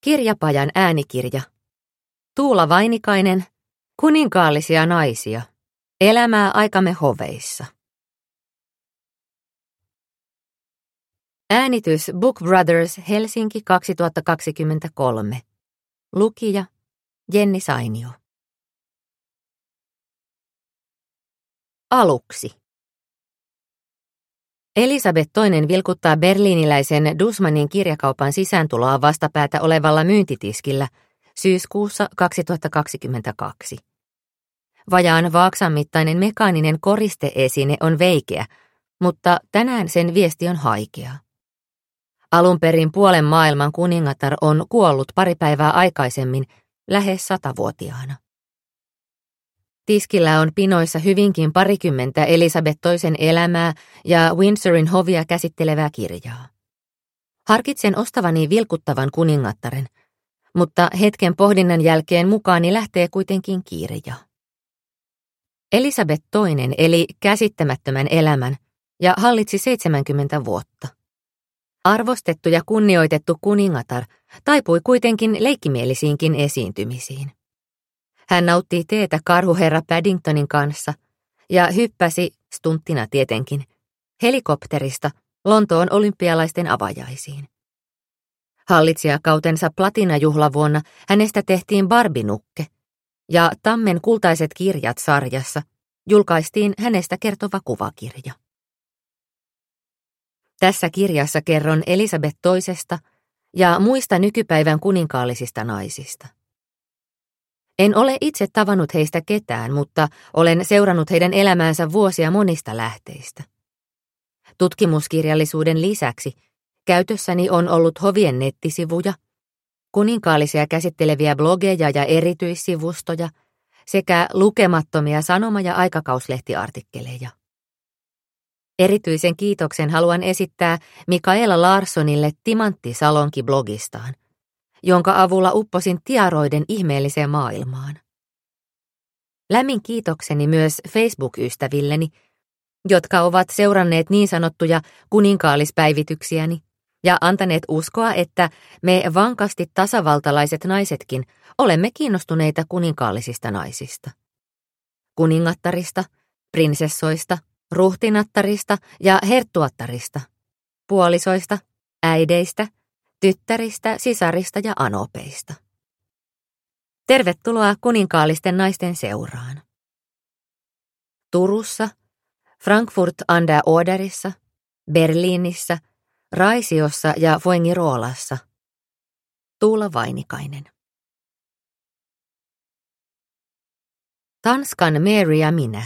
Kirjapajan äänikirja. Tuula Vainikainen, Kuninkaallisia naisia. Elämää aikamme hoveissa. Äänitys Book Brothers Helsinki 2023. Lukija Jenni Sainio. Aluksi. Elisabeth II vilkuttaa berliiniläisen Dussmannin kirjakaupan sisääntuloa vastapäätä olevalla myyntitiskillä syyskuussa 2022. Vajaan vaaksan mittainen mekaaninen koristeesine on veikeä, mutta tänään sen viesti on haikea. Alun perin puolen maailman kuningatar on kuollut pari päivää aikaisemmin, lähes 100-vuotiaana. Tiskillä on pinoissa hyvinkin parikymmentä Elisabeth toisen elämää ja Windsorin hovia käsittelevää kirjaa. Harkitsen ostavani vilkuttavan kuningattaren, mutta hetken pohdinnan jälkeen mukaani lähtee kuitenkin kirja. Elisabeth II eli käsittämättömän elämän ja hallitsi 70 vuotta. Arvostettu ja kunnioitettu kuningatar taipui kuitenkin leikkimielisiinkin esiintymisiin. Hän nautti teetä karhuherra Paddingtonin kanssa ja hyppäsi, stunttina tietenkin, helikopterista Lontoon olympialaisten avajaisiin. Hallitsijakautensa platinajuhlavuonna hänestä tehtiin Barbinukke ja Tammen kultaiset kirjat -sarjassa julkaistiin hänestä kertova kuvakirja. Tässä kirjassa kerron Elisabeth toisesta ja muista nykypäivän kuninkaallisista naisista. En ole itse tavannut heistä ketään, mutta olen seurannut heidän elämäänsä vuosia monista lähteistä. Tutkimuskirjallisuuden lisäksi käytössäni on ollut hovien nettisivuja, kuninkaallisia käsitteleviä blogeja ja erityissivustoja sekä lukemattomia sanoma- ja aikakauslehtiartikkeleja. Erityisen kiitoksen haluan esittää Mikaela Larssonille Timantti-salonki-blogistaan, jonka avulla upposin tiaroiden ihmeelliseen maailmaan. Lämmin kiitokseni myös Facebook-ystävilleni, jotka ovat seuranneet niin sanottuja kuninkaallispäivityksiäni ja antaneet uskoa, että me vankasti tasavaltalaiset naisetkin olemme kiinnostuneita kuninkaallisista naisista. Kuningattarista, prinsessoista, ruhtinattarista ja herttuattarista, puolisoista, äideistä, tyttäristä, sisarista ja anopeista. Tervetuloa kuninkaallisten naisten seuraan. Turussa, Frankfurt an der Oderissa, Berliinissä, Raisiossa ja Fuengirolassa. Tuula Vainikainen. Tanskan Mary ja minä.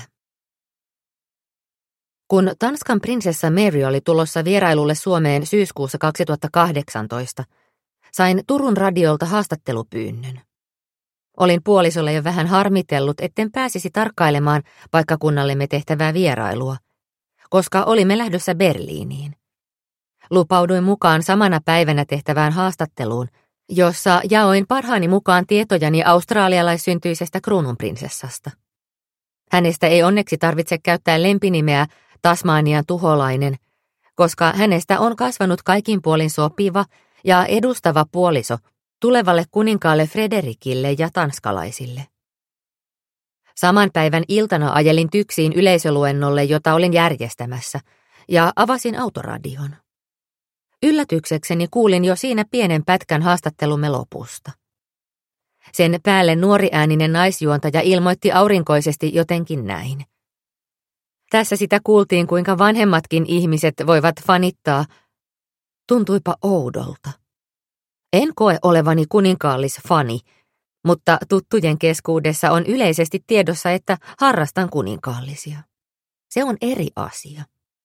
Kun Tanskan prinsessa Mary oli tulossa vierailulle Suomeen syyskuussa 2018, sain Turun radiolta haastattelupyynnön. Olin puolisolle jo vähän harmitellut, etten pääsisi tarkkailemaan paikkakunnallemme tehtävää vierailua, koska olimme lähdössä Berliiniin. Lupauduin mukaan samana päivänä tehtävään haastatteluun, jossa jaoin parhaani mukaan tietojani australialaissyntyisestä kruununprinsessasta. Hänestä ei onneksi tarvitse käyttää lempinimeä Tasmanian tuholainen, koska hänestä on kasvanut kaikin puolin sopiva ja edustava puoliso tulevalle kuninkaalle Frederikille ja tanskalaisille. Saman päivän iltana ajelin Tyksiin yleisöluennolle, jota olin järjestämässä, ja avasin autoradion. Yllätyksekseni kuulin jo siinä pienen pätkän haastattelumme lopusta. Sen päälle nuoriääninen naisjuontaja ilmoitti aurinkoisesti jotenkin näin. Tässä sitä kuultiin, kuinka vanhemmatkin ihmiset voivat fanittaa. Tuntuipa oudolta. En koe olevani kuninkaallisfani, mutta tuttujen keskuudessa on yleisesti tiedossa, että harrastan kuninkaallisia. Se on eri asia.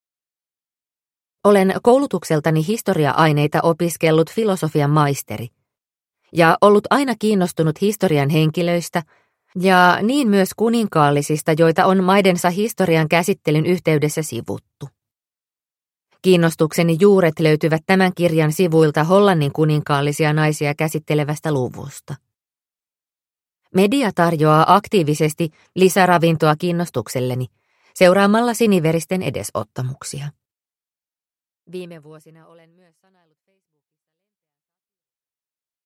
Olen koulutukseltani historia-aineita opiskellut filosofian maisteri ja ollut aina kiinnostunut historian henkilöistä ja niin myös kuninkaallisista, joita on maidensa historian käsittelyn yhteydessä sivuttu. Kiinnostukseni juuret löytyvät tämän kirjan sivuilta Hollannin kuninkaallisia naisia käsittelevästä luvusta. Media tarjoaa aktiivisesti lisäravintoa kiinnostukselleni seuraamalla siniveristen edesottamuksia. Viime vuosina olen myös sanaillut